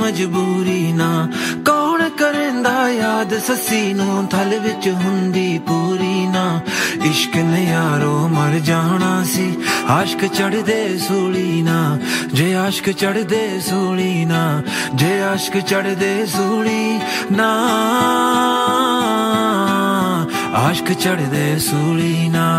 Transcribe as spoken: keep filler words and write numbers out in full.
मजबूरी ना कौन करेंदा याद ससी नू थल विच हुंदी पूरी ना इश्क ने यारो मर जाना सी आश्क चढ़दे सूली ना जे आश्क चढ़दे सूली ना जे आश्क चढ़दे सूली ना आश्क चढ़दे सूली ना